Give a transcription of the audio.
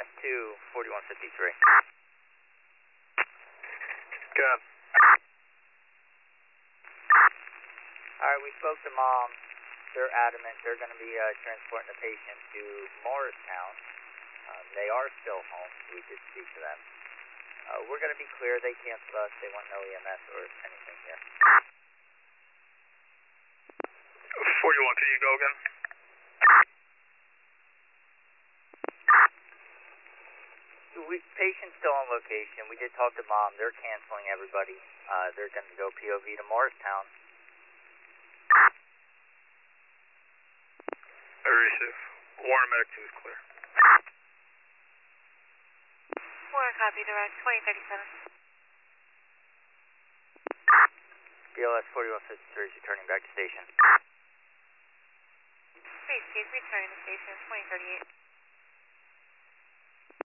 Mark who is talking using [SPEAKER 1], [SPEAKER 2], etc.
[SPEAKER 1] EMS2, 4153.
[SPEAKER 2] Good.
[SPEAKER 1] Alright, we spoke to Mom. They're adamant they're going to be transporting the patient to Morristown. They are still home, so we did speak to them. We're going to be clear, they canceled us, they want no EMS or anything here.
[SPEAKER 2] 41, can you go again?
[SPEAKER 1] Patient's still on location. We did talk to Mom. They're canceling everybody. They're going to go POV to Morristown.
[SPEAKER 2] Very safe. Warren Medic 2 is clear.
[SPEAKER 3] Warren, copy, direct, 2037.
[SPEAKER 1] BLS 4153 is returning back to station.
[SPEAKER 3] Please, case returning to station, 2038.